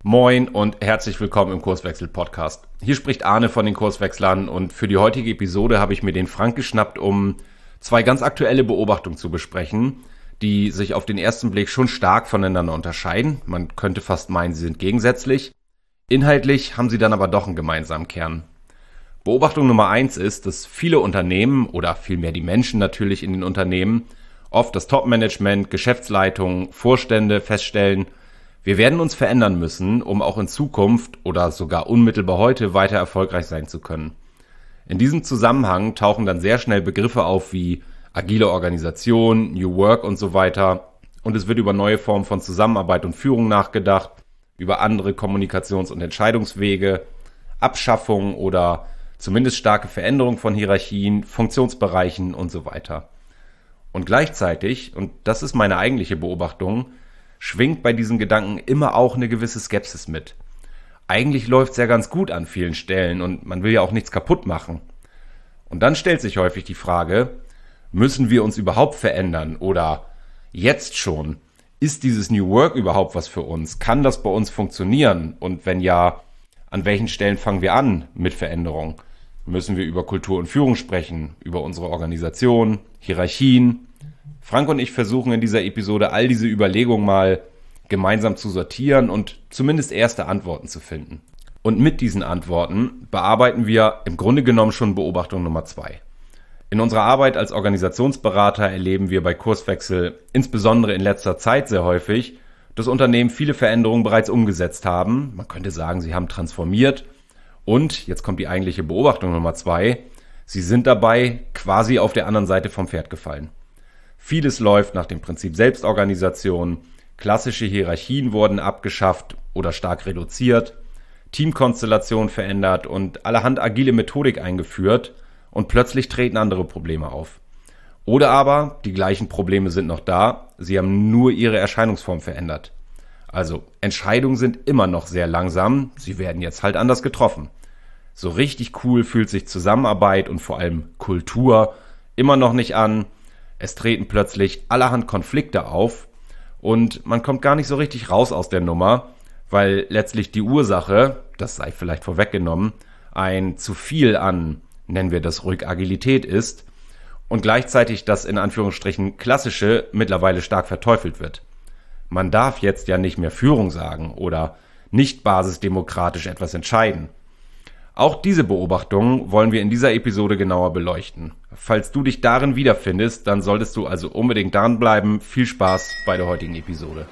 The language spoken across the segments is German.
Moin und herzlich willkommen im Kurswechsel-Podcast. Hier spricht Arne von den Kurswechslern und für die heutige Episode habe ich mir den Frank geschnappt, um zwei ganz aktuelle Beobachtungen zu besprechen, die sich auf den ersten Blick schon stark voneinander unterscheiden. Man könnte fast meinen, sie sind gegensätzlich. Inhaltlich haben sie dann aber doch einen gemeinsamen Kern. Beobachtung Nummer 1 ist, dass viele Unternehmen oder vielmehr die Menschen natürlich in den Unternehmen, oft das Top-Management, Geschäftsleitungen, Vorstände feststellen, wir werden uns verändern müssen, um auch in Zukunft oder sogar unmittelbar heute weiter erfolgreich sein zu können. In diesem Zusammenhang tauchen dann sehr schnell Begriffe auf wie agile Organisation, New Work und so weiter. Und es wird über neue Formen von Zusammenarbeit und Führung nachgedacht, über andere Kommunikations- und Entscheidungswege, Abschaffung oder zumindest starke Veränderung von Hierarchien, Funktionsbereichen und so weiter. Und gleichzeitig, und das ist meine eigentliche Beobachtung, schwingt bei diesen Gedanken immer auch eine gewisse Skepsis mit. Eigentlich läuft es ja ganz gut an vielen Stellen und man will ja auch nichts kaputt machen. Und dann stellt sich häufig die Frage, müssen wir uns überhaupt verändern oder jetzt schon? Ist dieses New Work überhaupt was für uns? Kann das bei uns funktionieren? Und wenn ja, an welchen Stellen fangen wir an mit Veränderung? Müssen wir über Kultur und Führung sprechen, über unsere Organisation, Hierarchien? Frank und ich versuchen in dieser Episode all diese Überlegungen mal gemeinsam zu sortieren und zumindest erste Antworten zu finden. Und mit diesen Antworten bearbeiten wir im Grunde genommen schon Beobachtung Nummer 2. In unserer Arbeit als Organisationsberater erleben wir bei Kurswechsel, insbesondere in letzter Zeit sehr häufig, dass Unternehmen viele Veränderungen bereits umgesetzt haben. Man könnte sagen, sie haben transformiert. Und, jetzt kommt die eigentliche Beobachtung Nummer 2, sie sind dabei quasi auf der anderen Seite vom Pferd gefallen. Vieles läuft nach dem Prinzip Selbstorganisation, klassische Hierarchien wurden abgeschafft oder stark reduziert, Teamkonstellationen verändert und allerhand agile Methodik eingeführt und plötzlich treten andere Probleme auf. Oder aber die gleichen Probleme sind noch da, sie haben nur ihre Erscheinungsform verändert. Also Entscheidungen sind immer noch sehr langsam, sie werden jetzt halt anders getroffen. So richtig cool fühlt sich Zusammenarbeit und vor allem Kultur immer noch nicht an. Es treten plötzlich allerhand Konflikte auf und man kommt gar nicht so richtig raus aus der Nummer, weil letztlich die Ursache, das sei vielleicht vorweggenommen, ein zu viel an, nennen wir das ruhig Agilität ist und gleichzeitig das in Anführungsstrichen klassische mittlerweile stark verteufelt wird. Man darf jetzt ja nicht mehr Führung sagen oder nicht basisdemokratisch etwas entscheiden. Auch diese Beobachtungen wollen wir in dieser Episode genauer beleuchten. Falls du dich darin wiederfindest, dann solltest du also unbedingt dranbleiben. Viel Spaß bei der heutigen Episode.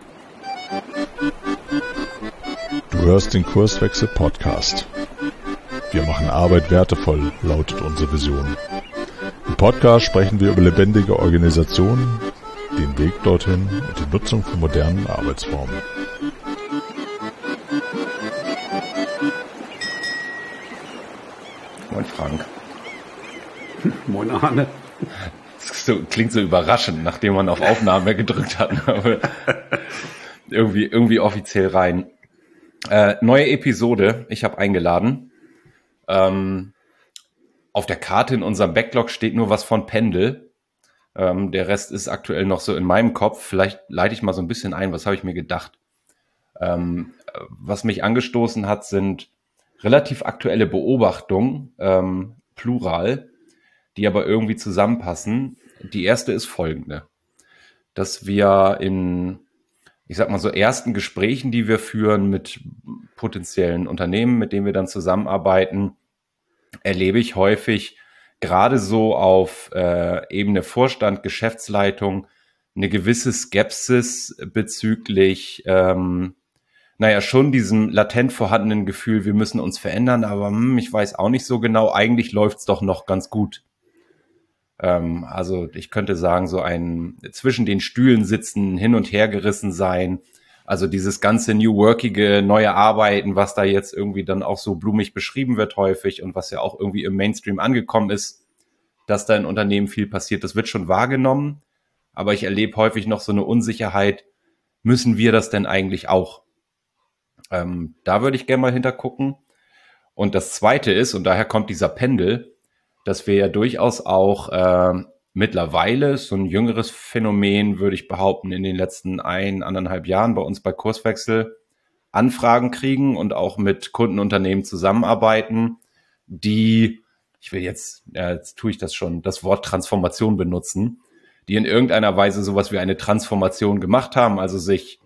Du hörst den Kurswechsel Podcast. Wir machen Arbeit wertevoll, lautet unsere Vision. Im Podcast sprechen wir über lebendige Organisationen, den Weg dorthin und die Nutzung von modernen Arbeitsformen. Moin Frank. Moin Arne. Das klingt so überraschend, nachdem man auf Aufnahme gedrückt hat. Aber irgendwie offiziell rein. Neue Episode, ich habe eingeladen. Auf der Karte in unserem Backlog steht nur was von Pendel. Der Rest ist aktuell noch so in meinem Kopf. Vielleicht leite ich mal so ein bisschen ein, was habe ich mir gedacht. Was mich angestoßen hat, sind relativ aktuelle Beobachtungen, plural, die aber irgendwie zusammenpassen. Die erste ist folgende, dass wir in, ich sag mal so, ersten Gesprächen, die wir führen mit potenziellen Unternehmen, mit denen wir dann zusammenarbeiten, erlebe ich häufig gerade so auf Ebene Vorstand, Geschäftsleitung eine gewisse Skepsis bezüglich schon diesem latent vorhandenen Gefühl, wir müssen uns verändern, aber ich weiß auch nicht so genau, eigentlich läuft's doch noch ganz gut. Also ich könnte sagen, so ein zwischen den Stühlen sitzen, hin und her gerissen sein, also dieses ganze New Workige, neue Arbeiten, was da jetzt irgendwie dann auch so blumig beschrieben wird häufig und was ja auch irgendwie im Mainstream angekommen ist, dass da in Unternehmen viel passiert, das wird schon wahrgenommen, aber ich erlebe häufig noch so eine Unsicherheit, müssen wir das denn eigentlich auch? Da würde ich gerne mal hintergucken. Und das Zweite ist, und daher kommt dieser Pendel, dass wir ja durchaus auch mittlerweile so ein jüngeres Phänomen, würde ich behaupten, in den letzten 1,5 Jahren bei uns bei Kurswechsel Anfragen kriegen und auch mit Kundenunternehmen zusammenarbeiten, die, jetzt tue ich das schon, das Wort Transformation benutzen, die in irgendeiner Weise sowas wie eine Transformation gemacht haben, also sich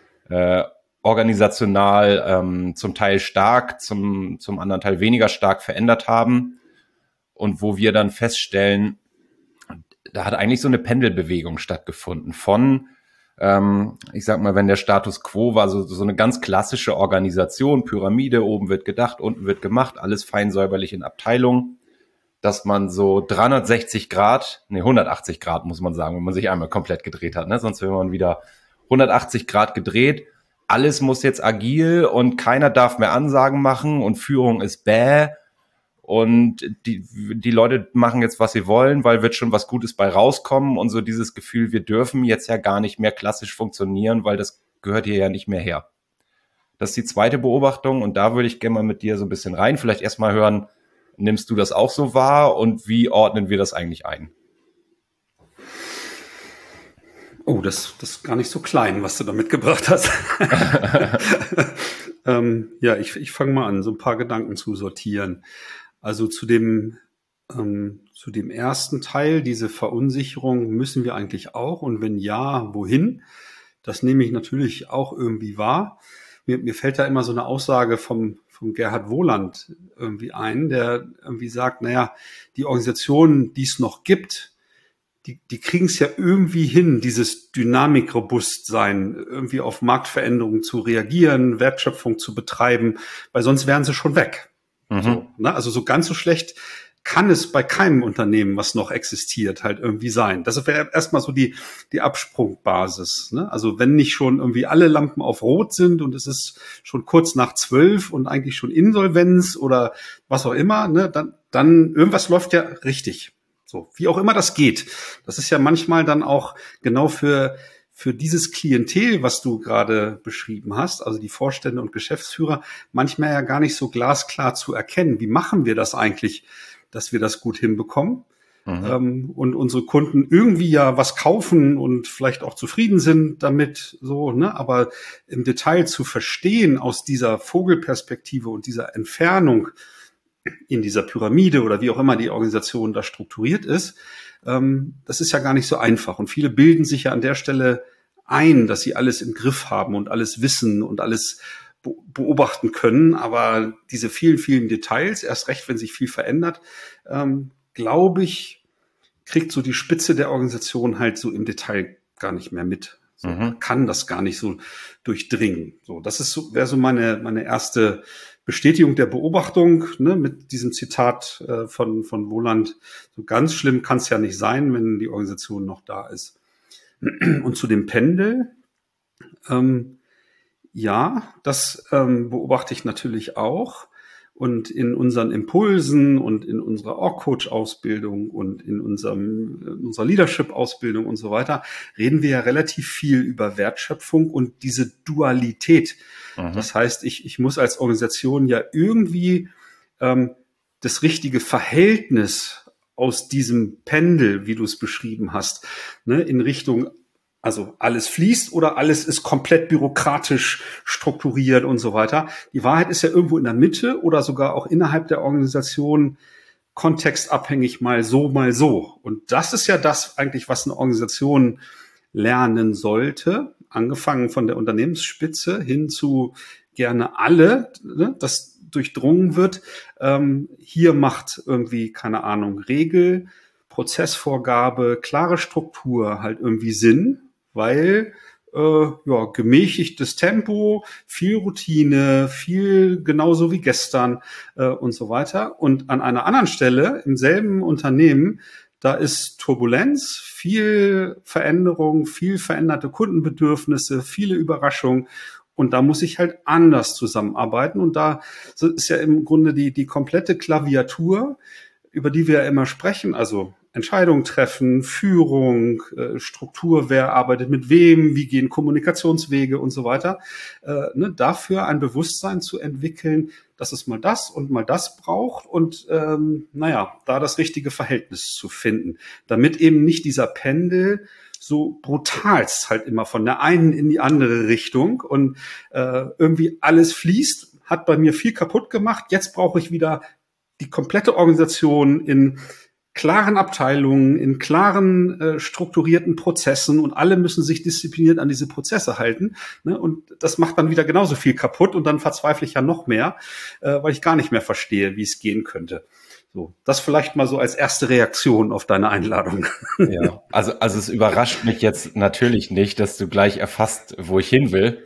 organisational zum Teil stark, zum anderen Teil weniger stark verändert haben und wo wir dann feststellen, da hat eigentlich so eine Pendelbewegung stattgefunden von, ich sag mal, wenn der Status quo war, so eine ganz klassische Organisation, Pyramide, oben wird gedacht, unten wird gemacht, alles fein säuberlich in Abteilungen, dass man so 180 Grad muss man sagen, wenn man sich einmal komplett gedreht hat, ne? Sonst wäre man wieder 180 Grad gedreht. Alles muss jetzt agil und keiner darf mehr Ansagen machen und Führung ist bäh und die Leute machen jetzt, was sie wollen, weil wird schon was Gutes bei rauskommen und so dieses Gefühl, wir dürfen jetzt ja gar nicht mehr klassisch funktionieren, weil das gehört hier ja nicht mehr her. Das ist die zweite Beobachtung und da würde ich gerne mal mit dir so ein bisschen rein, vielleicht erstmal hören, nimmst du das auch so wahr und wie ordnen wir das eigentlich ein? Oh, das ist gar nicht so klein, was du da mitgebracht hast. Ich fange mal an, so ein paar Gedanken zu sortieren. Also zu dem ersten Teil, diese Verunsicherung, müssen wir eigentlich auch? Und wenn ja, wohin? Das nehme ich natürlich auch irgendwie wahr. Mir fällt da immer so eine Aussage vom Gerhard Wohland irgendwie ein, der irgendwie sagt, die Organisationen, die es noch gibt, die kriegen es ja irgendwie hin, dieses Dynamikrobustsein, irgendwie auf Marktveränderungen zu reagieren, Wertschöpfung zu betreiben, weil sonst wären sie schon weg. So, ne? Also so ganz so schlecht kann es bei keinem Unternehmen, was noch existiert, halt irgendwie sein. Das wäre erstmal so die Absprungbasis. Ne? Also wenn nicht schon irgendwie alle Lampen auf Rot sind und es ist schon kurz nach 12 und eigentlich schon Insolvenz oder was auch immer, ne, dann irgendwas läuft ja richtig. So, wie auch immer das geht. Das ist ja manchmal dann auch genau für dieses Klientel, was du gerade beschrieben hast, also die Vorstände und Geschäftsführer, manchmal ja gar nicht so glasklar zu erkennen. Wie machen wir das eigentlich, dass wir das gut hinbekommen? Und unsere Kunden irgendwie ja was kaufen und vielleicht auch zufrieden sind damit, so, ne? Aber im Detail zu verstehen aus dieser Vogelperspektive und dieser Entfernung in dieser Pyramide oder wie auch immer die Organisation da strukturiert ist, das ist ja gar nicht so einfach. Und viele bilden sich ja an der Stelle ein, dass sie alles im Griff haben und alles wissen und alles beobachten können. Aber diese vielen, vielen Details, erst recht, wenn sich viel verändert, glaube ich, kriegt so die Spitze der Organisation halt so im Detail gar nicht mehr mit. So, kann das gar nicht so durchdringen. So, das ist so, wäre so meine erste Bestätigung der Beobachtung, ne, mit diesem Zitat von Wohland. So ganz schlimm kann es ja nicht sein, wenn die Organisation noch da ist. Und zu dem Pendel, das beobachte ich natürlich auch. Und in unseren Impulsen und in unserer Org-Coach-Ausbildung und in unserer Leadership-Ausbildung und so weiter reden wir ja relativ viel über Wertschöpfung und diese Dualität. Das heißt, ich muss als Organisation ja irgendwie das richtige Verhältnis aus diesem Pendel, wie du es beschrieben hast, ne, in Richtung, also alles fließt oder alles ist komplett bürokratisch strukturiert und so weiter. Die Wahrheit ist ja irgendwo in der Mitte oder sogar auch innerhalb der Organisation kontextabhängig mal so, mal so. Und das ist ja das eigentlich, was eine Organisation lernen sollte, angefangen von der Unternehmensspitze hin zu gerne alle, ne, das durchdrungen wird. Hier macht irgendwie, keine Ahnung, Regel, Prozessvorgabe, klare Struktur halt irgendwie Sinn, weil gemächtigtes Tempo, viel Routine, viel genauso wie gestern und so weiter. Und an einer anderen Stelle im selben Unternehmen, da ist Turbulenz, viel Veränderung, viel veränderte Kundenbedürfnisse, viele Überraschungen. Und da muss ich halt anders zusammenarbeiten. Und da ist ja im Grunde die komplette Klaviatur, über die wir ja immer sprechen, also Entscheidungen treffen, Führung, Struktur, wer arbeitet mit wem, wie gehen Kommunikationswege und so weiter, dafür ein Bewusstsein zu entwickeln, dass es mal das und mal das braucht und da das richtige Verhältnis zu finden, damit eben nicht dieser Pendel so brutalst halt immer von der einen in die andere Richtung und irgendwie alles fließt, hat bei mir viel kaputt gemacht. Jetzt brauche ich wieder die komplette Organisation in klaren Abteilungen, in klaren strukturierten Prozessen und alle müssen sich diszipliniert an diese Prozesse halten. Ne? Und das macht dann wieder genauso viel kaputt und dann verzweifle ich ja noch mehr, weil ich gar nicht mehr verstehe, wie es gehen könnte. So, das vielleicht mal so als erste Reaktion auf deine Einladung. Ja, also es überrascht mich jetzt natürlich nicht, dass du gleich erfasst, wo ich hin will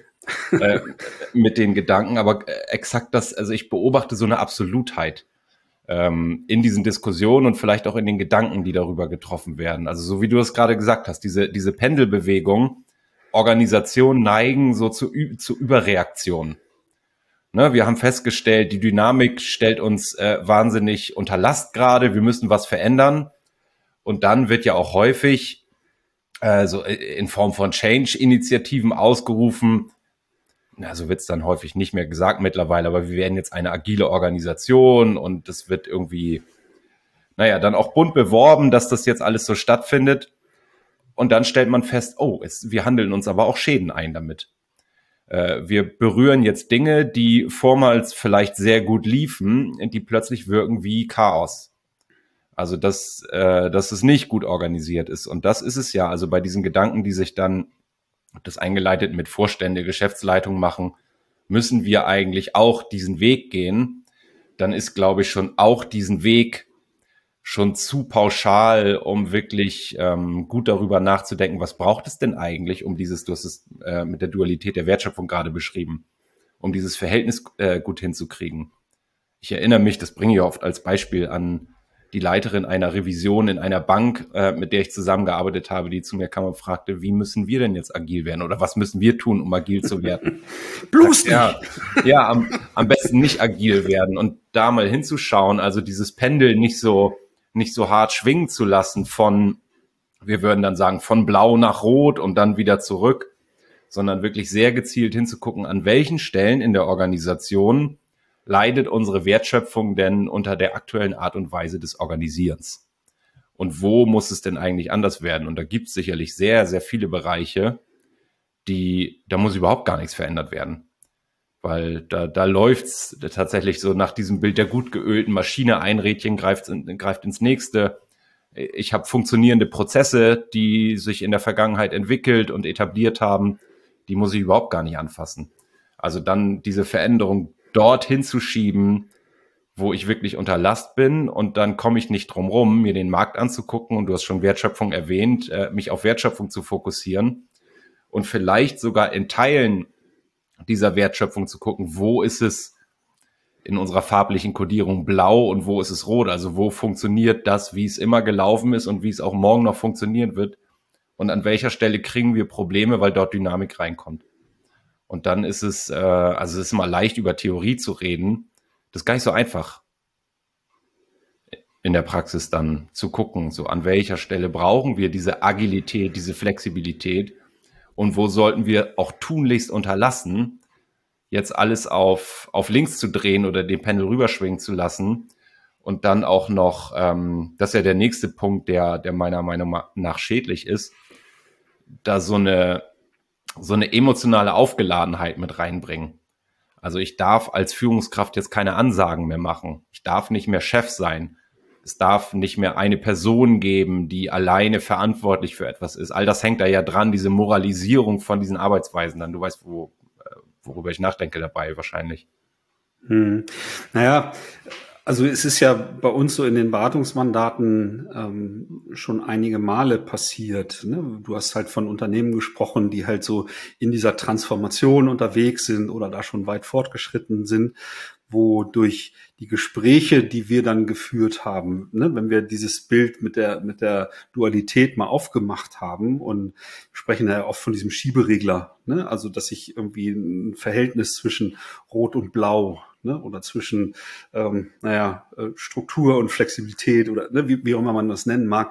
mit den Gedanken, aber exakt das, also ich beobachte so eine Absolutheit in diesen Diskussionen und vielleicht auch in den Gedanken, die darüber getroffen werden. Also so wie du es gerade gesagt hast, diese Pendelbewegung, Organisationen neigen so zu Überreaktionen. Ne, wir haben festgestellt, die Dynamik stellt uns wahnsinnig unter Last gerade, wir müssen was verändern. Und dann wird ja auch häufig so in Form von Change-Initiativen ausgerufen, na, so wird's dann häufig nicht mehr gesagt mittlerweile, aber wir werden jetzt eine agile Organisation und das wird irgendwie, naja, dann auch bunt beworben, dass das jetzt alles so stattfindet. Und dann stellt man fest, oh, wir handeln uns aber auch Schäden ein damit. Wir berühren jetzt Dinge, die vormals vielleicht sehr gut liefen, die plötzlich wirken wie Chaos. Also dass es nicht gut organisiert ist. Und das ist es ja, also bei diesen Gedanken, die sich dann das eingeleitet mit Vorstände, Geschäftsleitung machen, müssen wir eigentlich auch diesen Weg gehen, dann ist, glaube ich, schon auch diesen Weg schon zu pauschal, um wirklich gut darüber nachzudenken, was braucht es denn eigentlich, um du hast es mit der Dualität der Wertschöpfung gerade beschrieben, um dieses Verhältnis gut hinzukriegen. Ich erinnere mich, das bringe ich oft als Beispiel an die Leiterin einer Revision in einer Bank, mit der ich zusammengearbeitet habe, die zu mir kam und fragte, wie müssen wir denn jetzt agil werden oder was müssen wir tun, um agil zu werden? Bloß nicht! Ja, am besten nicht agil werden und da mal hinzuschauen, also dieses Pendel nicht so hart schwingen zu lassen von, wir würden dann sagen, von blau nach rot und dann wieder zurück, sondern wirklich sehr gezielt hinzugucken, an welchen Stellen in der Organisation leidet unsere Wertschöpfung denn unter der aktuellen Art und Weise des Organisierens? Und wo muss es denn eigentlich anders werden? Und da gibt es sicherlich sehr, sehr viele Bereiche, da muss überhaupt gar nichts verändert werden. Weil da läuft's tatsächlich so nach diesem Bild der gut geölten Maschine, ein Rädchen greift ins nächste. Ich habe funktionierende Prozesse, die sich in der Vergangenheit entwickelt und etabliert haben, die muss ich überhaupt gar nicht anfassen. Also dann diese Veränderung dorthin zu schieben, wo ich wirklich unter Last bin und dann komme ich nicht drum rum, mir den Markt anzugucken und du hast schon Wertschöpfung erwähnt, mich auf Wertschöpfung zu fokussieren und vielleicht sogar in Teilen dieser Wertschöpfung zu gucken, wo ist es in unserer farblichen Kodierung blau und wo ist es rot, also wo funktioniert das, wie es immer gelaufen ist und wie es auch morgen noch funktionieren wird und an welcher Stelle kriegen wir Probleme, weil dort Dynamik reinkommt. Und dann ist es, also es ist immer leicht, über Theorie zu reden. Das ist gar nicht so einfach, in der Praxis dann zu gucken, so an welcher Stelle brauchen wir diese Agilität, diese Flexibilität und wo sollten wir auch tunlichst unterlassen, jetzt alles auf links zu drehen oder den Pendel rüberschwingen zu lassen. Und dann auch noch, das ist ja der nächste Punkt, der meiner Meinung nach schädlich ist, da so eine emotionale Aufgeladenheit mit reinbringen. Also ich darf als Führungskraft jetzt keine Ansagen mehr machen. Ich darf nicht mehr Chef sein. Es darf nicht mehr eine Person geben, die alleine verantwortlich für etwas ist. All das hängt da ja dran, diese Moralisierung von diesen Arbeitsweisen dann. Du weißt, worüber ich nachdenke dabei wahrscheinlich. Naja, also es ist ja bei uns so in den Beratungsmandaten schon einige Male passiert. Ne? Du hast halt von Unternehmen gesprochen, die halt so in dieser Transformation unterwegs sind oder da schon weit fortgeschritten sind, wo durch die Gespräche, die wir dann geführt haben, ne, wenn wir dieses Bild mit der Dualität mal aufgemacht haben und sprechen ja oft von diesem Schieberegler, ne, also dass ich irgendwie ein Verhältnis zwischen Rot und Blau, ne, oder zwischen Struktur und Flexibilität oder ne, wie auch immer man das nennen mag,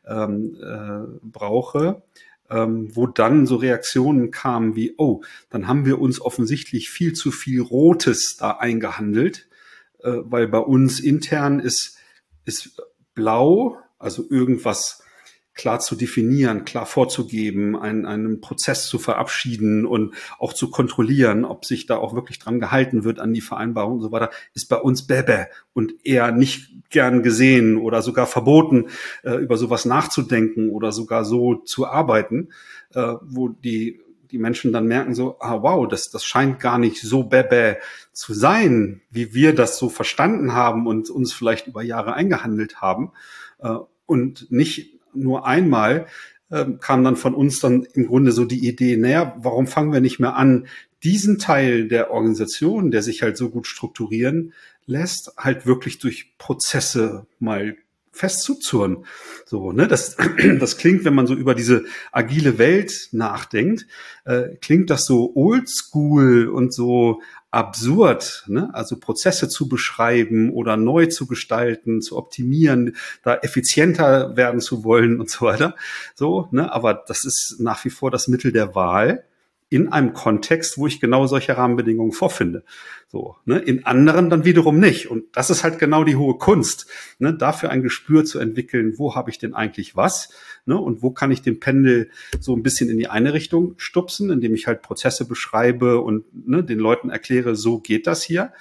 brauche. Wo dann so Reaktionen kamen wie, oh, dann haben wir uns offensichtlich viel zu viel Rotes da eingehandelt, weil bei uns intern ist blau, also irgendwas klar zu definieren, klar vorzugeben, einen Prozess zu verabschieden und auch zu kontrollieren, ob sich da auch wirklich dran gehalten wird an die Vereinbarung und so weiter, ist bei uns bäbä und eher nicht gern gesehen oder sogar verboten, über sowas nachzudenken oder sogar so zu arbeiten, wo die Menschen dann merken so, wow, das scheint gar nicht so bäbä zu sein, wie wir das so verstanden haben und uns vielleicht über Jahre eingehandelt haben. Und nicht nur einmal kam dann von uns dann im Grunde so die Idee, naja, warum fangen wir nicht mehr an, diesen Teil der Organisation, der sich halt so gut strukturieren lässt, halt wirklich durch Prozesse mal festzuzurren. So, ne, das klingt, wenn man so über diese agile Welt nachdenkt, klingt das so oldschool und so absurd, ne? Also Prozesse zu beschreiben oder neu zu gestalten, zu optimieren, da effizienter werden zu wollen und so weiter. So, ne? Aber das ist nach wie vor das Mittel der Wahl in einem Kontext, wo ich genau solche Rahmenbedingungen vorfinde. So, ne? In anderen dann wiederum nicht. Und das ist halt genau die hohe Kunst, ne? Dafür ein Gespür zu entwickeln, wo habe ich denn eigentlich was, ne? Und wo kann ich den Pendel so ein bisschen in die eine Richtung stupsen, indem ich halt Prozesse beschreibe und ne, den Leuten erkläre, so geht das hier.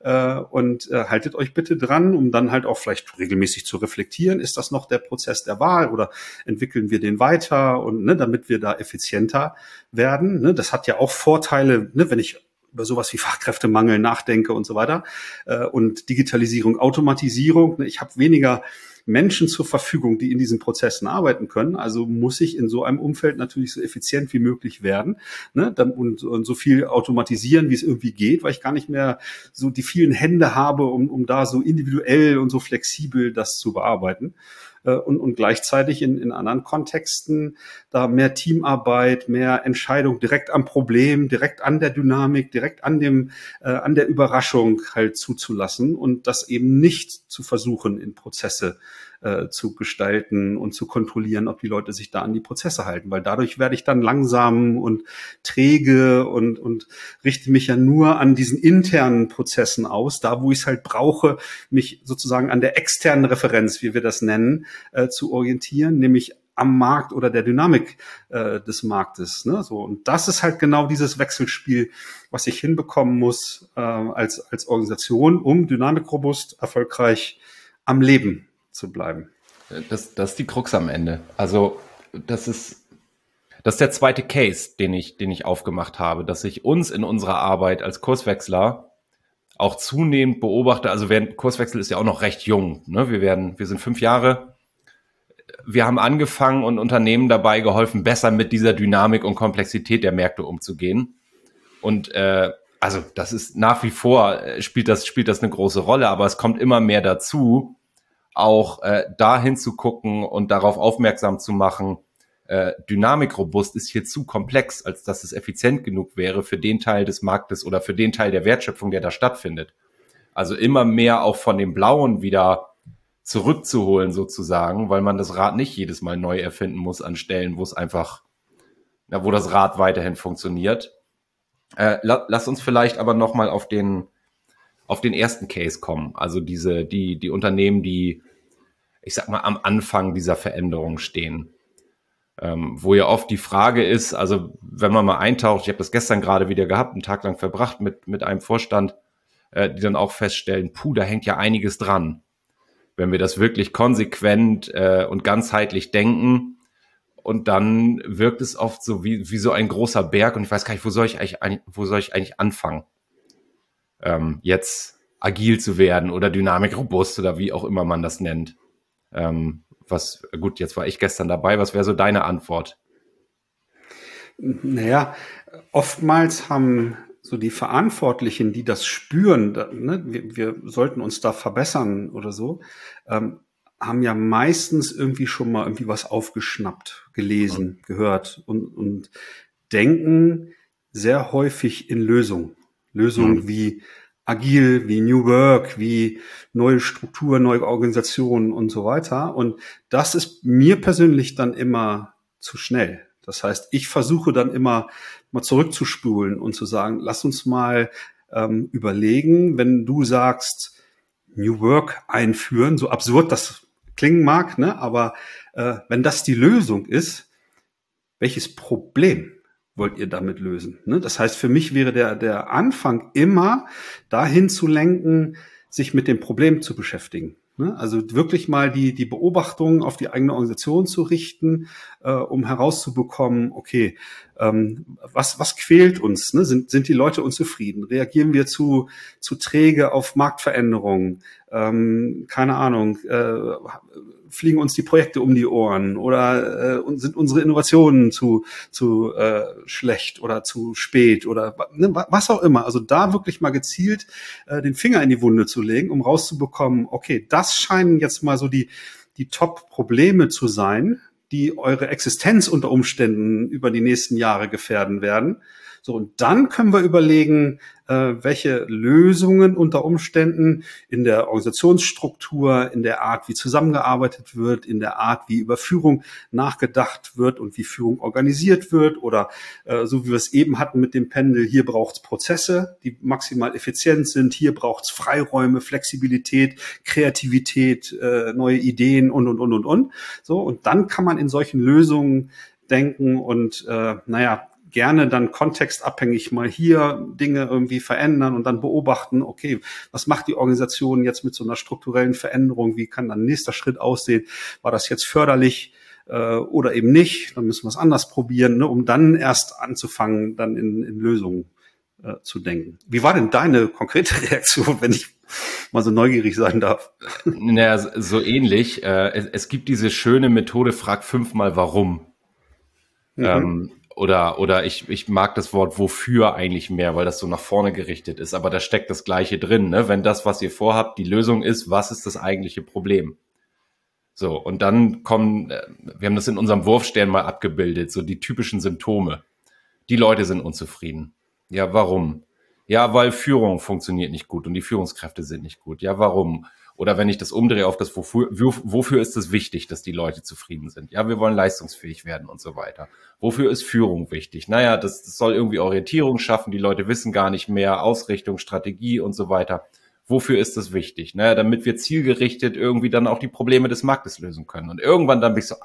Und haltet euch bitte dran, um dann halt auch vielleicht regelmäßig zu reflektieren, ist das noch der Prozess der Wahl oder entwickeln wir den weiter und ne, damit wir da effizienter werden. Ne? Das hat ja auch Vorteile, ne, wenn ich über sowas wie Fachkräftemangel nachdenke und so weiter und Digitalisierung, Automatisierung. Ne? Ich habe weniger Menschen zur Verfügung, die in diesen Prozessen arbeiten können. Also muss ich in so einem Umfeld natürlich so effizient wie möglich werden, ne? Und so viel automatisieren, wie es irgendwie geht, weil ich gar nicht mehr so die vielen Hände habe, um da so individuell und so flexibel das zu bearbeiten. Und gleichzeitig in anderen Kontexten da mehr Teamarbeit, mehr Entscheidung direkt am Problem, direkt an der Dynamik, direkt an der Überraschung halt zuzulassen und das eben nicht zu versuchen, in Prozesse zu gestalten und zu kontrollieren, ob die Leute sich da an die Prozesse halten, weil dadurch werde ich dann langsam und träge und richte mich ja nur an diesen internen Prozessen aus, da wo ich es halt brauche, mich sozusagen an der externen Referenz, wie wir das nennen, zu orientieren, nämlich am Markt oder der Dynamik des Marktes. Ne? So, und das ist halt genau dieses Wechselspiel, was ich hinbekommen muss als Organisation, um dynamikrobust, erfolgreich am Leben zu bleiben. Das ist die Krux am Ende. Also das ist der zweite Case, den ich aufgemacht habe, dass ich uns in unserer Arbeit als Kurswechsler auch zunehmend beobachte. Also Kurswechsel ist ja auch noch recht jung. Ne? Wir sind 5 Jahre. Wir haben angefangen und Unternehmen dabei geholfen, besser mit dieser Dynamik und Komplexität der Märkte umzugehen. Und also das ist nach wie vor spielt das eine große Rolle, aber es kommt immer mehr dazu, auch dahin zu gucken und darauf aufmerksam zu machen, dynamikrobust ist hier zu komplex, als dass es effizient genug wäre für den Teil des Marktes oder für den Teil der Wertschöpfung, der da stattfindet. Also immer mehr auch von dem Blauen wieder zurückzuholen sozusagen, weil man das Rad nicht jedes Mal neu erfinden muss an Stellen, wo es einfach, wo das Rad weiterhin funktioniert. Lass uns vielleicht aber nochmal auf den ersten Case kommen. Also die Unternehmen, die, ich sag mal, am Anfang dieser Veränderung stehen. Wo ja oft die Frage ist, also wenn man mal eintaucht, ich habe das gestern gerade wieder gehabt, einen Tag lang verbracht mit einem Vorstand, die dann auch feststellen, da hängt ja einiges dran. Wenn wir das wirklich konsequent und ganzheitlich denken, und dann wirkt es oft so wie so ein großer Berg und ich weiß gar nicht, wo soll ich eigentlich anfangen? Jetzt agil zu werden oder dynamikrobust oder wie auch immer man das nennt. Jetzt war ich gestern dabei, was wäre so deine Antwort? Naja, oftmals haben so die Verantwortlichen, die das spüren, ne, wir sollten uns da verbessern oder so, haben ja meistens irgendwie schon mal irgendwie was aufgeschnappt, gelesen, gehört und denken sehr häufig in Lösungen. Lösungen wie agil, wie New Work, wie neue Struktur, neue Organisationen und so weiter. Und das ist mir persönlich dann immer zu schnell. Das heißt, ich versuche dann immer mal zurückzuspulen und zu sagen, lass uns mal überlegen, wenn du sagst, New Work einführen, so absurd das klingen mag, ne? Aber wenn das die Lösung ist, welches Problem wollt ihr damit lösen? Ne? Das heißt, für mich wäre der Anfang immer dahin zu lenken, sich mit dem Problem zu beschäftigen. Ne? Also wirklich mal die Beobachtungen auf die eigene Organisation zu richten, um herauszubekommen, okay, was quält uns? Ne? Sind die Leute unzufrieden? Reagieren wir zu träge auf Marktveränderungen? Keine Ahnung, fliegen uns die Projekte um die Ohren oder sind unsere Innovationen zu schlecht oder zu spät oder ne, was auch immer. Also da wirklich mal gezielt den Finger in die Wunde zu legen, um rauszubekommen, okay, das scheinen jetzt mal so die Top-Probleme zu sein, die eure Existenz unter Umständen über die nächsten Jahre gefährden werden. So, und dann können wir überlegen, welche Lösungen unter Umständen in der Organisationsstruktur, in der Art, wie zusammengearbeitet wird, in der Art, wie über Führung nachgedacht wird und wie Führung organisiert wird oder so wie wir es eben hatten mit dem Pendel, hier braucht es Prozesse, die maximal effizient sind, hier braucht es Freiräume, Flexibilität, Kreativität, neue Ideen und. So, und dann kann man in solchen Lösungen denken und gerne dann kontextabhängig mal hier Dinge irgendwie verändern und dann beobachten, okay, was macht die Organisation jetzt mit so einer strukturellen Veränderung? Wie kann dann nächster Schritt aussehen? War das jetzt förderlich oder eben nicht? Dann müssen wir es anders probieren, ne, um dann erst anzufangen, dann in Lösungen zu denken. Wie war denn deine konkrete Reaktion, wenn ich mal so neugierig sein darf? Naja, so ähnlich. Es gibt diese schöne Methode, frag 5-mal warum. Oder ich mag das Wort wofür eigentlich mehr, weil das so nach vorne gerichtet ist. Aber da steckt das Gleiche drin, ne? Wenn das, was ihr vorhabt, die Lösung ist, was ist das eigentliche Problem? So, und dann kommen, wir haben das in unserem Wurfstern mal abgebildet, so die typischen Symptome. Die Leute sind unzufrieden. Ja, warum? Ja, weil Führung funktioniert nicht gut und die Führungskräfte sind nicht gut. Ja, warum? Oder wenn ich das umdrehe auf das wofür ist es wichtig, dass die Leute zufrieden sind? Ja, wir wollen leistungsfähig werden und so weiter. Wofür ist Führung wichtig? Naja, das soll irgendwie Orientierung schaffen. Die Leute wissen gar nicht mehr, Ausrichtung, Strategie und so weiter. Wofür ist das wichtig? Naja, damit wir zielgerichtet irgendwie dann auch die Probleme des Marktes lösen können. Und irgendwann dann bin ich so,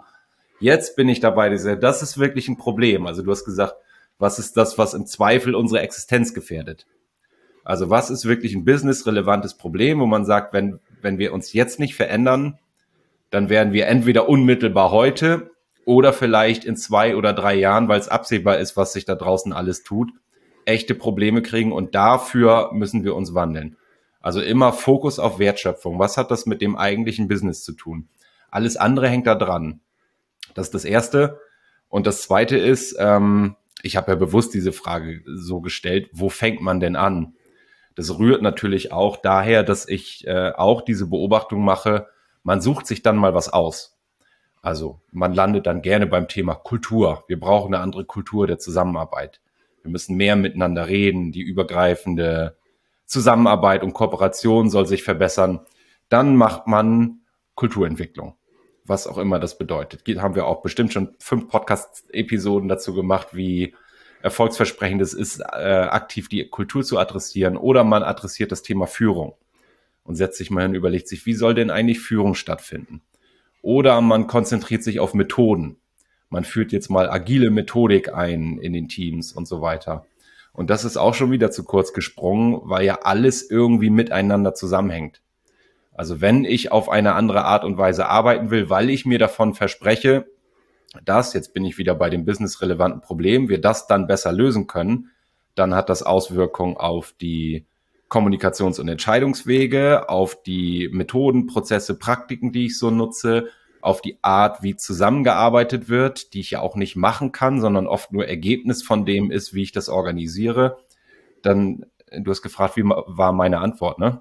jetzt bin ich dabei, das ist wirklich ein Problem. Also du hast gesagt, was ist das, was im Zweifel unsere Existenz gefährdet? Also was ist wirklich ein businessrelevantes Problem, wo man sagt, wenn wir uns jetzt nicht verändern, dann werden wir entweder unmittelbar heute oder vielleicht in 2 oder 3 Jahren, weil es absehbar ist, was sich da draußen alles tut, echte Probleme kriegen und dafür müssen wir uns wandeln. Also immer Fokus auf Wertschöpfung. Was hat das mit dem eigentlichen Business zu tun? Alles andere hängt da dran. Das ist das Erste. Und das Zweite ist, ich habe ja bewusst diese Frage so gestellt, wo fängt man denn an? Das rührt natürlich auch daher, dass ich auch diese Beobachtung mache, man sucht sich dann mal was aus. Also man landet dann gerne beim Thema Kultur. Wir brauchen eine andere Kultur der Zusammenarbeit. Wir müssen mehr miteinander reden, die übergreifende Zusammenarbeit und Kooperation soll sich verbessern. Dann macht man Kulturentwicklung, was auch immer das bedeutet. Haben wir auch bestimmt schon 5 Podcast-Episoden dazu gemacht, wie erfolgsversprechend es ist, aktiv die Kultur zu adressieren, oder man adressiert das Thema Führung und setzt sich mal hin und überlegt sich, wie soll denn eigentlich Führung stattfinden? Oder man konzentriert sich auf Methoden. Man führt jetzt mal agile Methodik ein in den Teams und so weiter. Und das ist auch schon wieder zu kurz gesprungen, weil ja alles irgendwie miteinander zusammenhängt. Also wenn ich auf eine andere Art und Weise arbeiten will, weil ich mir davon verspreche, dass, jetzt bin ich wieder bei dem businessrelevanten Problem, wir das dann besser lösen können, dann hat das Auswirkungen auf die Kommunikations- und Entscheidungswege, auf die Methoden, Prozesse, Praktiken, die ich so nutze, auf die Art, wie zusammengearbeitet wird, die ich ja auch nicht machen kann, sondern oft nur Ergebnis von dem ist, wie ich das organisiere. Dann, du hast gefragt, wie war meine Antwort, ne?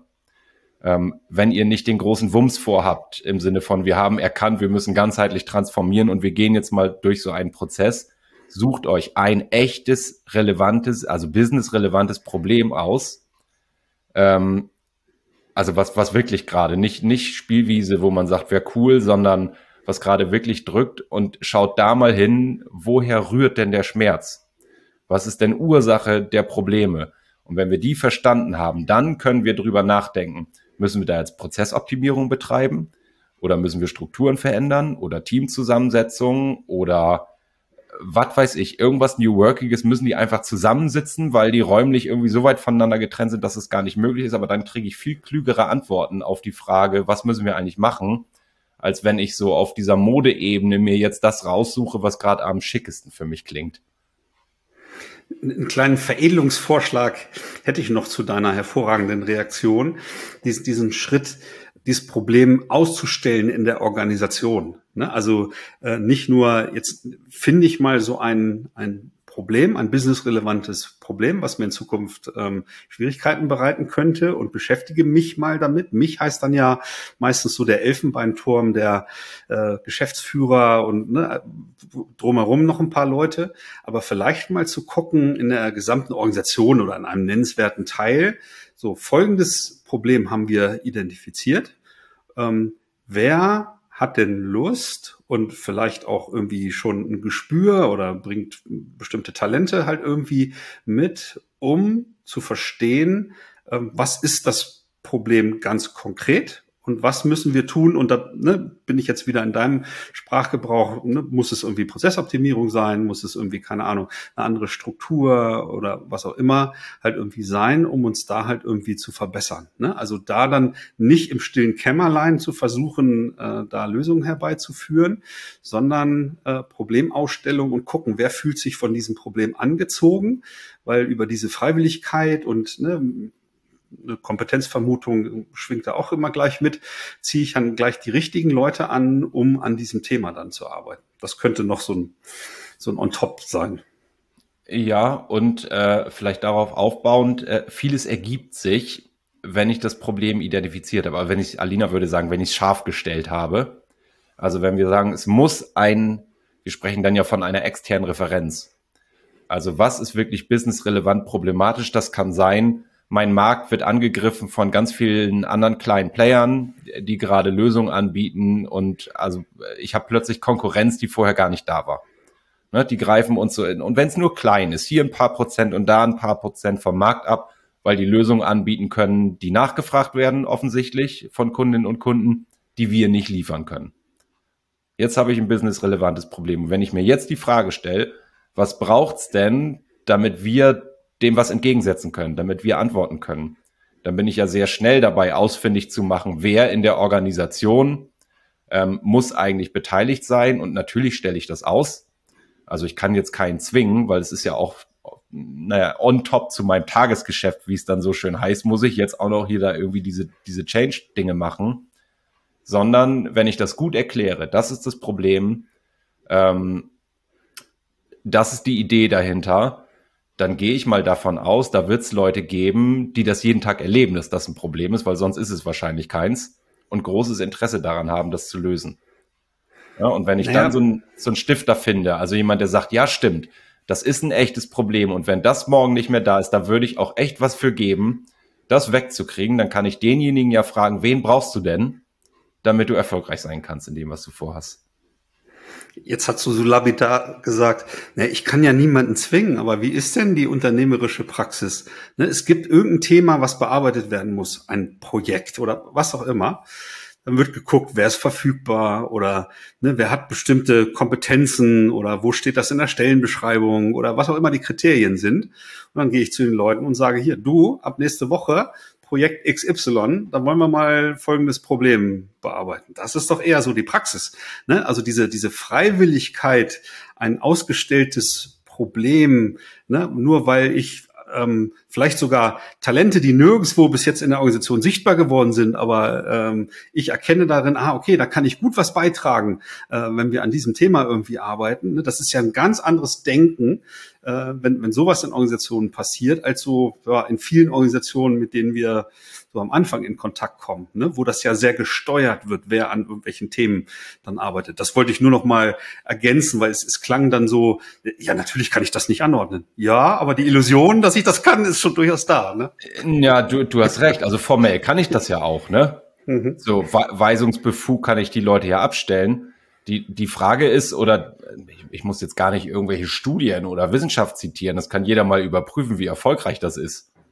Wenn ihr nicht den großen Wumms vorhabt, im Sinne von, wir haben erkannt, wir müssen ganzheitlich transformieren und wir gehen jetzt mal durch so einen Prozess, sucht euch ein echtes, relevantes, also businessrelevantes Problem aus. Also was wirklich gerade, nicht Spielwiese, wo man sagt, wäre cool, sondern was gerade wirklich drückt, und schaut da mal hin, woher rührt denn der Schmerz? Was ist denn Ursache der Probleme? Und wenn wir die verstanden haben, dann können wir drüber nachdenken, müssen wir da jetzt Prozessoptimierung betreiben Oder müssen wir Strukturen verändern oder Teamzusammensetzungen oder was weiß ich, irgendwas New Workiges, müssen die einfach zusammensitzen, weil die räumlich irgendwie so weit voneinander getrennt sind, dass es gar nicht möglich ist. Aber dann kriege ich viel klügere Antworten auf die Frage, was müssen wir eigentlich machen, als wenn ich so auf dieser Modeebene mir jetzt das raussuche, was gerade am schickesten für mich klingt. Einen kleinen Veredelungsvorschlag hätte ich noch zu deiner hervorragenden Reaktion. Diesen Schritt, dieses Problem auszustellen in der Organisation. Ne? Also nicht nur, jetzt finde ich mal so ein Problem, ein businessrelevantes Problem, was mir in Zukunft Schwierigkeiten bereiten könnte und beschäftige mich mal damit. Mich heißt dann ja meistens so der Elfenbeinturm der Geschäftsführer und drumherum noch ein paar Leute. Aber vielleicht mal zu gucken in der gesamten Organisation oder in einem nennenswerten Teil. So, folgendes Problem haben wir identifiziert. Wer hat denn Lust und vielleicht auch irgendwie schon ein Gespür oder bringt bestimmte Talente halt irgendwie mit, um zu verstehen, was ist das Problem ganz konkret und was müssen wir tun? Und da bin ich jetzt wieder in deinem Sprachgebrauch. Muss es irgendwie Prozessoptimierung sein? Muss es irgendwie, keine Ahnung, eine andere Struktur oder was auch immer halt irgendwie sein, um uns da halt irgendwie zu verbessern? Also da dann nicht im stillen Kämmerlein zu versuchen, da Lösungen herbeizuführen, sondern Problemausstellung und gucken, wer fühlt sich von diesem Problem angezogen, weil über diese Freiwilligkeit und eine Kompetenzvermutung schwingt da auch immer gleich mit, ziehe ich dann gleich die richtigen Leute an, um an diesem Thema dann zu arbeiten. Das könnte noch so ein On-Top sein. Ja, und vielleicht darauf aufbauend, vieles ergibt sich, wenn ich das Problem identifiziert habe. Aber Alina würde sagen, wenn ich es scharf gestellt habe. Also wenn wir sagen, wir sprechen dann ja von einer externen Referenz. Also was ist wirklich businessrelevant problematisch? Das kann sein, mein Markt wird angegriffen von ganz vielen anderen kleinen Playern, die gerade Lösungen anbieten und also ich habe plötzlich Konkurrenz, die vorher gar nicht da war. Ne, die greifen uns so in. Und wenn es nur klein ist, hier ein paar Prozent und da ein paar Prozent vom Markt ab, weil die Lösungen anbieten können, die nachgefragt werden offensichtlich von Kundinnen und Kunden, die wir nicht liefern können. Jetzt habe ich ein businessrelevantes Problem. Und wenn ich mir jetzt die Frage stelle, was braucht's denn, damit wir dem was entgegensetzen können, damit wir antworten können, dann bin ich ja sehr schnell dabei, ausfindig zu machen, wer in der Organisation muss eigentlich beteiligt sein. Und natürlich stelle ich das aus. Also ich kann jetzt keinen zwingen, weil es ist ja auch, on top zu meinem Tagesgeschäft, wie es dann so schön heißt, muss ich jetzt auch noch hier da irgendwie diese Change-Dinge machen. Sondern wenn ich das gut erkläre, das ist das Problem, das ist die Idee dahinter, dann gehe ich mal davon aus, da wird es Leute geben, die das jeden Tag erleben, dass das ein Problem ist, weil sonst ist es wahrscheinlich keins und großes Interesse daran haben, das zu lösen. Ja, und wenn ich dann so einen Stifter finde, also jemand, der sagt, ja stimmt, das ist ein echtes Problem und wenn das morgen nicht mehr da ist, da würde ich auch echt was für geben, das wegzukriegen, dann kann ich denjenigen ja fragen, wen brauchst du denn, damit du erfolgreich sein kannst in dem, was du vorhast. Jetzt hast du so lapidar gesagt, ich kann ja niemanden zwingen, aber wie ist denn die unternehmerische Praxis? Es gibt irgendein Thema, was bearbeitet werden muss, ein Projekt oder was auch immer. Dann wird geguckt, wer ist verfügbar oder wer hat bestimmte Kompetenzen oder wo steht das in der Stellenbeschreibung oder was auch immer die Kriterien sind. Und dann gehe ich zu den Leuten und sage, hier, du, ab nächste Woche Projekt XY, da wollen wir mal folgendes Problem bearbeiten. Das ist doch eher so die Praxis. Also diese Freiwilligkeit, ein ausgestelltes Problem, nur weil ich vielleicht sogar Talente, die nirgendwo bis jetzt in der Organisation sichtbar geworden sind, aber ich erkenne darin, okay, da kann ich gut was beitragen, wenn wir an diesem Thema irgendwie arbeiten. Das ist ja ein ganz anderes Denken, wenn sowas in Organisationen passiert, als so in vielen Organisationen, mit denen wir so am Anfang in Kontakt kommen, wo das ja sehr gesteuert wird, wer an irgendwelchen Themen dann arbeitet. Das wollte ich nur noch mal ergänzen, weil es klang dann so, ja, natürlich kann ich das nicht anordnen. Ja, aber die Illusion, dass ich das kann, ist schon durchaus da. Ne? Ja, du hast recht. Also formell kann ich das ja auch, ne? Mhm. So Weisungsbefug kann ich die Leute ja abstellen. Die Frage ist, oder ich muss jetzt gar nicht irgendwelche Studien oder Wissenschaft zitieren, das kann jeder mal überprüfen, wie erfolgreich das ist.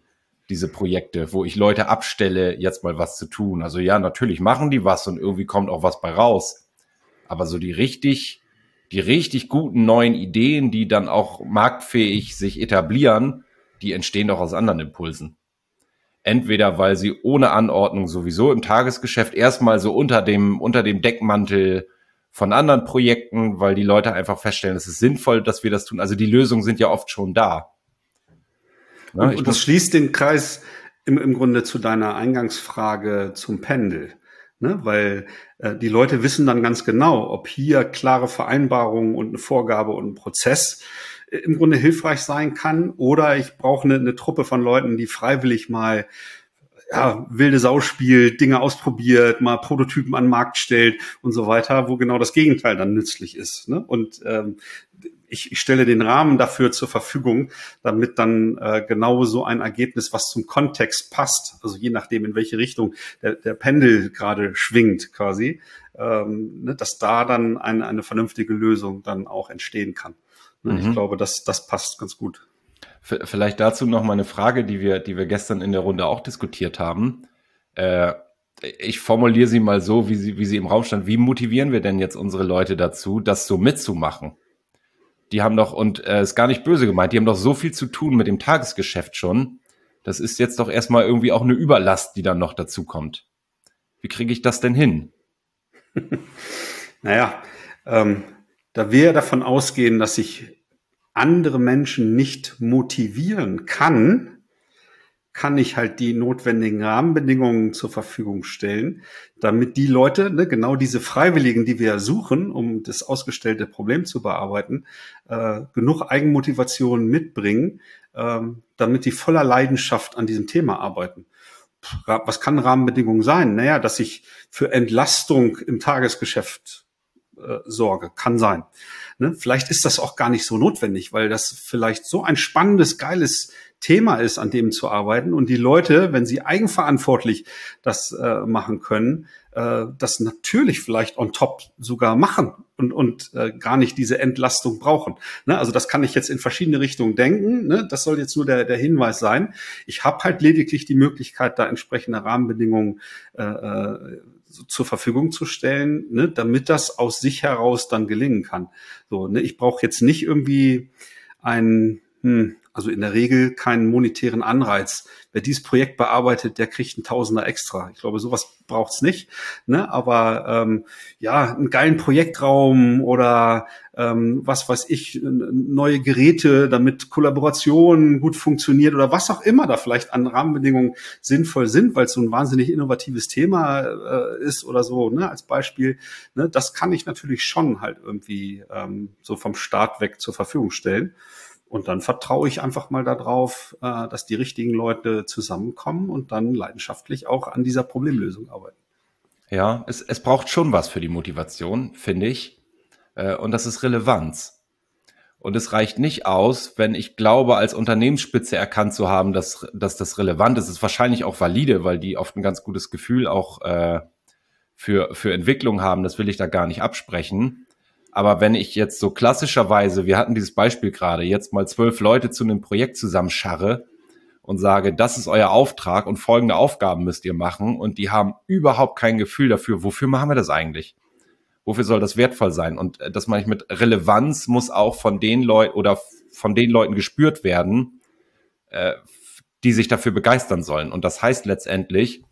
diese Projekte, wo ich Leute abstelle, jetzt mal was zu tun. Also ja, natürlich machen die was und irgendwie kommt auch was bei raus. Aber so die richtig guten neuen Ideen, die dann auch marktfähig sich etablieren, die entstehen doch aus anderen Impulsen. Entweder, weil sie ohne Anordnung sowieso im Tagesgeschäft erstmal so unter dem Deckmantel von anderen Projekten, weil die Leute einfach feststellen, es ist sinnvoll, dass wir das tun. Also die Lösungen sind ja oft schon da. Ne? Und das schließt den Kreis im Grunde zu deiner Eingangsfrage zum Pendel. Ne? Weil die Leute wissen dann ganz genau, ob hier klare Vereinbarungen und eine Vorgabe und ein Prozess im Grunde hilfreich sein kann, oder ich brauche eine Truppe von Leuten, die freiwillig mal wilde Sau spielt, Dinge ausprobiert, mal Prototypen an den Markt stellt und so weiter, wo genau das Gegenteil dann nützlich ist. Ne? Und ich stelle den Rahmen dafür zur Verfügung, damit dann genau so ein Ergebnis, was zum Kontext passt, also je nachdem, in welche Richtung der Pendel gerade schwingt quasi, dass da dann eine vernünftige Lösung dann auch entstehen kann. Ich glaube, das passt ganz gut. Vielleicht dazu noch mal eine Frage, die wir gestern in der Runde auch diskutiert haben. Ich formuliere sie mal so, wie sie im Raum stand. Wie motivieren wir denn jetzt unsere Leute dazu, das so mitzumachen? Die haben doch, und ist gar nicht böse gemeint, die haben doch so viel zu tun mit dem Tagesgeschäft schon. Das ist jetzt doch erstmal irgendwie auch eine Überlast, die dann noch dazu kommt. Wie kriege ich das denn hin? Naja, da wir davon ausgehen, dass ich andere Menschen nicht motivieren kann ich halt die notwendigen Rahmenbedingungen zur Verfügung stellen, damit die Leute, genau diese Freiwilligen, die wir suchen, um das ausgestellte Problem zu bearbeiten, genug Eigenmotivation mitbringen, damit die voller Leidenschaft an diesem Thema arbeiten. Was kann Rahmenbedingungen sein? Naja, dass ich für Entlastung im Tagesgeschäft sorge, kann sein. Ne? Vielleicht ist das auch gar nicht so notwendig, weil das vielleicht so ein spannendes, geiles Thema ist, an dem zu arbeiten, und die Leute, wenn sie eigenverantwortlich das machen können, das natürlich vielleicht on top sogar machen und gar nicht diese Entlastung brauchen. Ne? Also das kann ich jetzt in verschiedene Richtungen denken. Ne? Das soll jetzt nur der Hinweis sein. Ich habe halt lediglich die Möglichkeit, da entsprechende Rahmenbedingungen zur Verfügung zu stellen, ne, damit das aus sich heraus dann gelingen kann. So, ne, ich brauche jetzt nicht irgendwie also in der Regel keinen monetären Anreiz. Wer dieses Projekt bearbeitet, der kriegt einen Tausender extra. Ich glaube, sowas braucht's nicht. Ne? Aber einen geilen Projektraum oder was weiß ich, neue Geräte, damit Kollaboration gut funktioniert oder was auch immer da vielleicht an Rahmenbedingungen sinnvoll sind, weil es so ein wahnsinnig innovatives Thema ist oder so, ne, als Beispiel. Ne? Das kann ich natürlich schon halt irgendwie so vom Start weg zur Verfügung stellen. Und dann vertraue ich einfach mal darauf, dass die richtigen Leute zusammenkommen und dann leidenschaftlich auch an dieser Problemlösung arbeiten. Ja, es braucht schon was für die Motivation, finde ich. Und das ist Relevanz. Und es reicht nicht aus, wenn ich glaube, als Unternehmensspitze erkannt zu haben, dass das relevant ist. Es ist wahrscheinlich auch valide, weil die oft ein ganz gutes Gefühl auch für Entwicklung haben. Das will ich da gar nicht absprechen. Aber wenn ich jetzt so klassischerweise, wir hatten dieses Beispiel gerade, jetzt mal 12 Leute zu einem Projekt zusammenscharre und sage, das ist euer Auftrag und folgende Aufgaben müsst ihr machen, und die haben überhaupt kein Gefühl dafür, wofür machen wir das eigentlich? Wofür soll das wertvoll sein? Und das meine ich mit Relevanz, muss auch von den Leuten oder von den Leuten gespürt werden, die sich dafür begeistern sollen. Und das heißt letztendlich,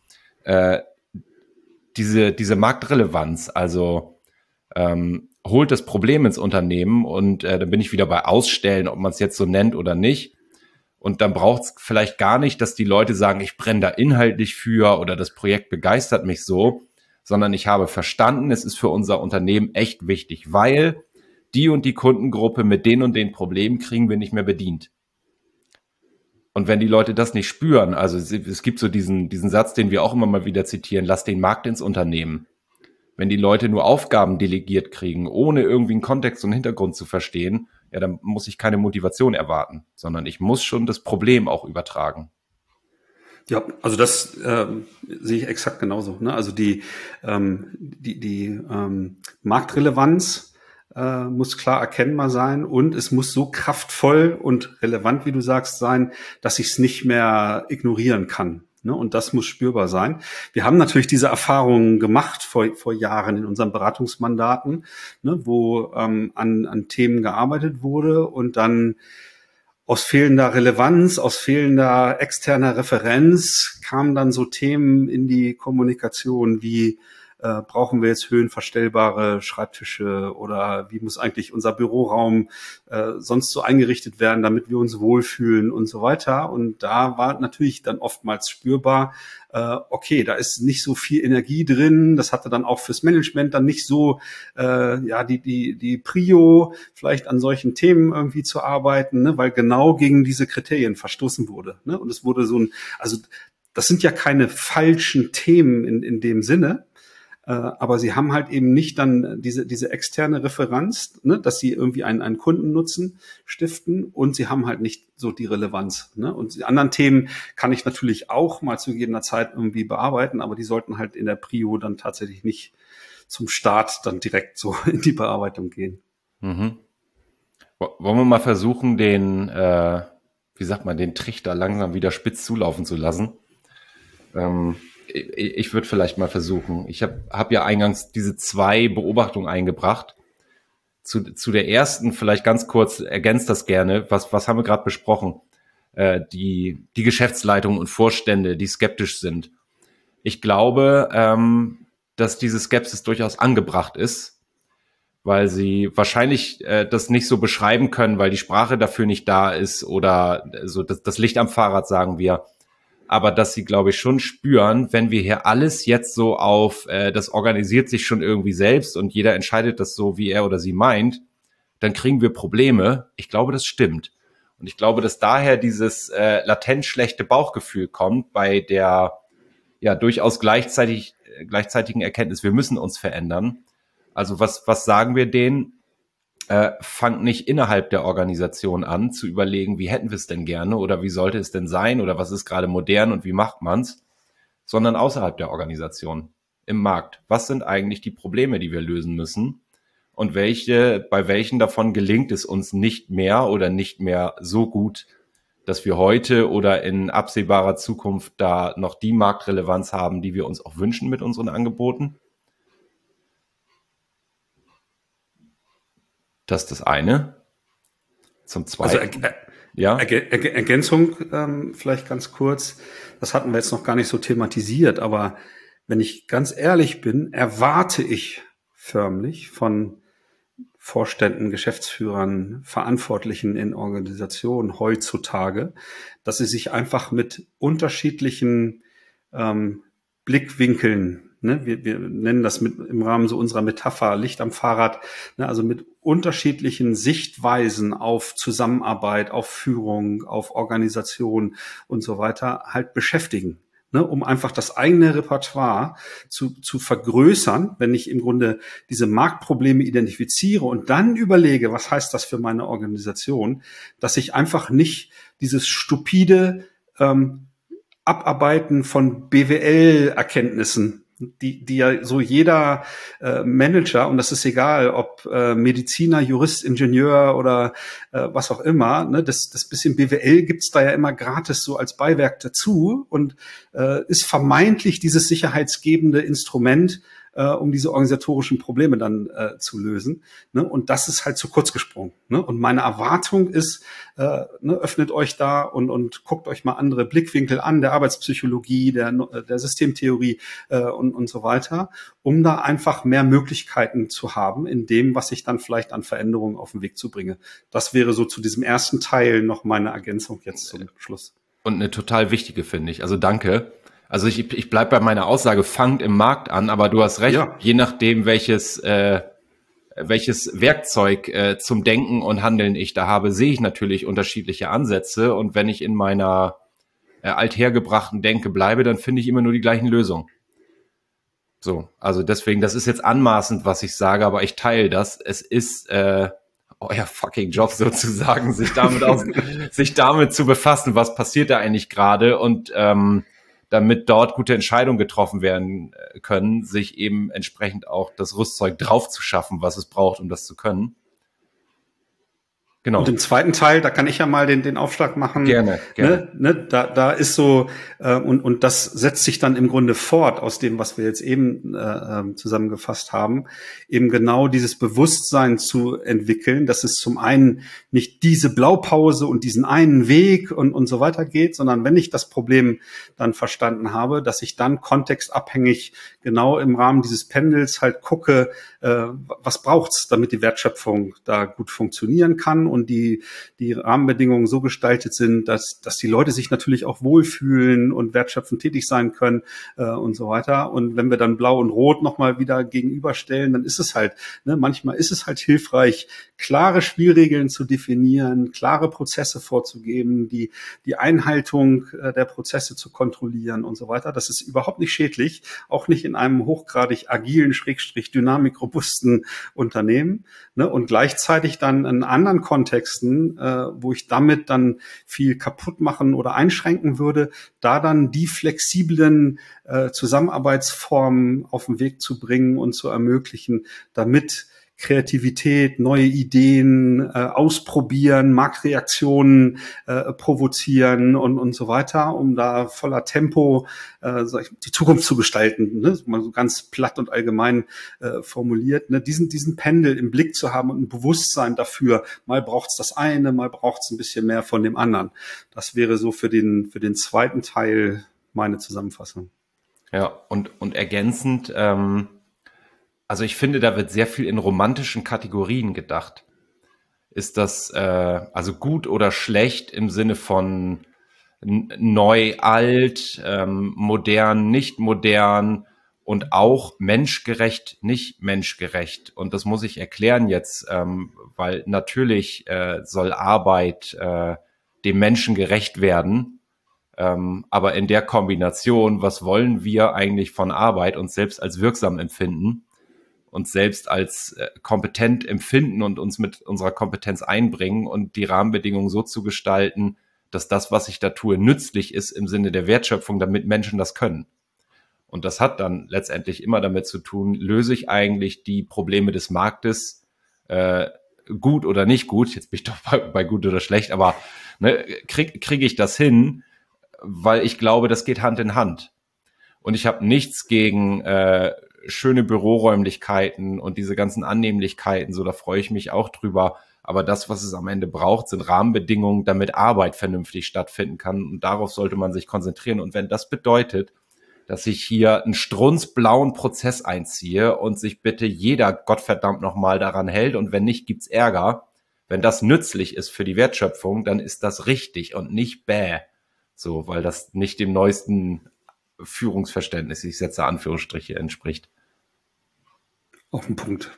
diese Marktrelevanz, also holt das Problem ins Unternehmen, und dann bin ich wieder bei Ausstellen, ob man es jetzt so nennt oder nicht. Und dann braucht es vielleicht gar nicht, dass die Leute sagen, ich brenne da inhaltlich für oder das Projekt begeistert mich so, sondern ich habe verstanden, es ist für unser Unternehmen echt wichtig, weil die und die Kundengruppe mit den und den Problemen kriegen wir nicht mehr bedient. Und wenn die Leute das nicht spüren, also es gibt so diesen Satz, den wir auch immer mal wieder zitieren, lass den Markt ins Unternehmen. Wenn die Leute nur Aufgaben delegiert kriegen, ohne irgendwie einen Kontext und Hintergrund zu verstehen, ja, dann muss ich keine Motivation erwarten, sondern ich muss schon das Problem auch übertragen. Ja, also das sehe ich exakt genauso. Ne? Also die Marktrelevanz muss klar erkennbar sein und es muss so kraftvoll und relevant, wie du sagst, sein, dass ich es nicht mehr ignorieren kann. Ne? Und das muss spürbar sein. Wir haben natürlich diese Erfahrungen gemacht vor Jahren in unseren Beratungsmandaten, ne, wo an Themen gearbeitet wurde und dann aus fehlender Relevanz, aus fehlender externer Referenz kamen dann so Themen in die Kommunikation wie brauchen wir jetzt höhenverstellbare Schreibtische oder wie muss eigentlich unser Büroraum sonst so eingerichtet werden, damit wir uns wohlfühlen und so weiter. Und da war natürlich dann oftmals spürbar, okay, da ist nicht so viel Energie drin. Das hatte dann auch fürs Management dann nicht so die Prio, vielleicht an solchen Themen irgendwie zu arbeiten, ne, weil genau gegen diese Kriterien verstoßen wurde. Ne? Und es wurde das sind ja keine falschen Themen in dem Sinne, aber sie haben halt eben nicht dann diese externe Referenz, ne, dass sie irgendwie einen Kundennutzen stiften und sie haben halt nicht so die Relevanz. Ne? Und die anderen Themen kann ich natürlich auch mal zu gegebener Zeit irgendwie bearbeiten, aber die sollten halt in der Prio dann tatsächlich nicht zum Start dann direkt so in die Bearbeitung gehen. Mhm. Wollen wir mal versuchen, den Trichter langsam wieder spitz zulaufen zu lassen? Ich würde vielleicht mal versuchen. Ich hab ja eingangs diese 2 Beobachtungen eingebracht. Zu der ersten vielleicht ganz kurz, ergänzt das gerne. Was haben wir gerade besprochen? Die Geschäftsleitung und Vorstände, die skeptisch sind. Ich glaube, dass diese Skepsis durchaus angebracht ist, weil sie wahrscheinlich das nicht so beschreiben können, weil die Sprache dafür nicht da ist oder so das Licht am Fahrrad, sagen wir. Aber dass sie, glaube ich, schon spüren, wenn wir hier alles jetzt so auf, das organisiert sich schon irgendwie selbst und jeder entscheidet das so, wie er oder sie meint, dann kriegen wir Probleme. Ich glaube, das stimmt. Und ich glaube, dass daher dieses latent schlechte Bauchgefühl kommt bei der ja durchaus gleichzeitigen Erkenntnis, wir müssen uns verändern. Also was sagen wir denen? Fangt nicht innerhalb der Organisation an zu überlegen, wie hätten wir es denn gerne oder wie sollte es denn sein oder was ist gerade modern und wie macht man's, sondern außerhalb der Organisation, im Markt. Was sind eigentlich die Probleme, die wir lösen müssen und bei welchen davon gelingt es uns nicht mehr oder nicht mehr so gut, dass wir heute oder in absehbarer Zukunft da noch die Marktrelevanz haben, die wir uns auch wünschen mit unseren Angeboten? Das ist das eine. Zum Zweiten. Also Ergänzung vielleicht ganz kurz. Das hatten wir jetzt noch gar nicht so thematisiert, aber wenn ich ganz ehrlich bin, erwarte ich förmlich von Vorständen, Geschäftsführern, Verantwortlichen in Organisationen heutzutage, dass sie sich einfach mit unterschiedlichen Blickwinkeln, ne, wir nennen das im Rahmen so unserer Metapher Licht am Fahrrad, ne, also mit unterschiedlichen Sichtweisen auf Zusammenarbeit, auf Führung, auf Organisation und so weiter halt beschäftigen. Ne, um einfach das eigene Repertoire zu vergrößern, wenn ich im Grunde diese Marktprobleme identifiziere und dann überlege, was heißt das für meine Organisation, dass ich einfach nicht dieses stupide Abarbeiten von BWL-Erkenntnissen, die ja so jeder Manager, und das ist egal, ob Mediziner, Jurist, Ingenieur oder was auch immer, ne, das bisschen BWL gibt's da ja immer gratis so als Beiwerk dazu und ist vermeintlich dieses sicherheitsgebende Instrument, um diese organisatorischen Probleme dann zu lösen. Ne? Und das ist halt zu kurz gesprungen. Ne? Und meine Erwartung ist, öffnet euch da und guckt euch mal andere Blickwinkel an, der Arbeitspsychologie, der Systemtheorie und so weiter, um da einfach mehr Möglichkeiten zu haben in dem, was ich dann vielleicht an Veränderungen auf den Weg zu bringe. Das wäre so zu diesem ersten Teil noch meine Ergänzung jetzt zum Schluss. Und eine total wichtige, finde ich. Also danke. Also ich bleib bei meiner Aussage, fangt im Markt an, aber du hast recht, ja. Je nachdem, welches Werkzeug zum Denken und Handeln ich da habe, sehe ich natürlich unterschiedliche Ansätze. Und wenn ich in meiner althergebrachten Denke bleibe, dann finde ich immer nur die gleichen Lösungen. So, also deswegen, das ist jetzt anmaßend, was ich sage, aber ich teile das. Es ist euer fucking Job sozusagen, sich damit zu befassen, was passiert da eigentlich gerade und damit dort gute Entscheidungen getroffen werden können, sich eben entsprechend auch das Rüstzeug drauf zu schaffen, was es braucht, um das zu können. Genau. Und im zweiten Teil, da kann ich ja mal den Aufschlag machen. Gerne. Da ist so, und das setzt sich dann im Grunde fort aus dem, was wir jetzt eben zusammengefasst haben, eben genau dieses Bewusstsein zu entwickeln, dass es zum einen nicht diese Blaupause und diesen einen Weg und so weiter geht, sondern wenn ich das Problem dann verstanden habe, dass ich dann kontextabhängig genau im Rahmen dieses Pendels halt gucke, was braucht's, damit die Wertschöpfung da gut funktionieren kann und die Rahmenbedingungen so gestaltet sind, dass die Leute sich natürlich auch wohlfühlen und wertschöpfend tätig sein können und so weiter. Und wenn wir dann Blau und Rot nochmal wieder gegenüberstellen, dann ist es halt, manchmal ist es halt hilfreich, klare Spielregeln zu definieren, klare Prozesse vorzugeben, die Einhaltung der Prozesse zu kontrollieren und so weiter. Das ist überhaupt nicht schädlich, auch nicht in einem hochgradig agilen, dynamikrobusten Unternehmen. Und gleichzeitig dann in anderen Kontexten, wo ich damit dann viel kaputt machen oder einschränken würde, da dann die flexiblen Zusammenarbeitsformen auf den Weg zu bringen und zu ermöglichen, damit Kreativität, neue Ideen ausprobieren, Marktreaktionen provozieren und so weiter, um da voller Tempo die Zukunft zu gestalten, mal so ganz platt und allgemein formuliert, diesen Pendel im Blick zu haben und ein Bewusstsein dafür, mal braucht's das eine, mal braucht's ein bisschen mehr von dem anderen. Das wäre so für den zweiten Teil meine Zusammenfassung. Ja, und ergänzend, also ich finde, da wird sehr viel in romantischen Kategorien gedacht. Ist das also gut oder schlecht im Sinne von neu, alt, modern, nicht modern und auch menschgerecht, nicht menschgerecht. Und das muss ich erklären jetzt, weil natürlich soll Arbeit dem Menschen gerecht werden. Aber in der Kombination, was wollen wir eigentlich von Arbeit uns selbst als wirksam empfinden? Uns selbst als kompetent empfinden und uns mit unserer Kompetenz einbringen und die Rahmenbedingungen so zu gestalten, dass das, was ich da tue, nützlich ist im Sinne der Wertschöpfung, damit Menschen das können. Und das hat dann letztendlich immer damit zu tun, löse ich eigentlich die Probleme des Marktes gut oder nicht gut, jetzt bin ich doch bei gut oder schlecht, aber kriege ich das hin, weil ich glaube, das geht Hand in Hand. Und ich habe nichts gegen schöne Büroräumlichkeiten und diese ganzen Annehmlichkeiten, so da freue ich mich auch drüber. Aber das, was es am Ende braucht, sind Rahmenbedingungen, damit Arbeit vernünftig stattfinden kann. Und darauf sollte man sich konzentrieren. Und wenn das bedeutet, dass ich hier einen strunzblauen Prozess einziehe und sich bitte jeder Gottverdammt nochmal daran hält und wenn nicht, gibt's Ärger. Wenn das nützlich ist für die Wertschöpfung, dann ist das richtig und nicht bäh. So, weil das nicht dem neuesten Führungsverständnis, ich setze Anführungsstriche, entspricht. Auf den Punkt.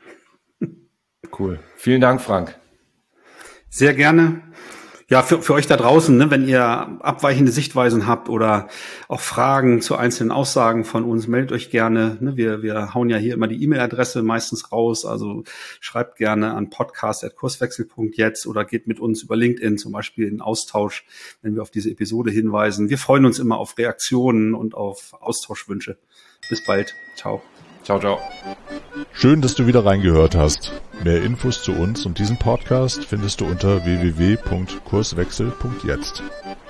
Cool. Vielen Dank, Frank. Sehr gerne. Ja, für euch da draußen, wenn ihr abweichende Sichtweisen habt oder auch Fragen zu einzelnen Aussagen von uns, meldet euch gerne. Wir hauen ja hier immer die E-Mail-Adresse meistens raus, also schreibt gerne an podcast@kurswechsel.jetzt oder geht mit uns über LinkedIn zum Beispiel in Austausch, wenn wir auf diese Episode hinweisen. Wir freuen uns immer auf Reaktionen und auf Austauschwünsche. Bis bald. Ciao. Ciao, ciao. Schön, dass du wieder reingehört hast. Mehr Infos zu uns und diesem Podcast findest du unter www.kurswechsel.jetzt.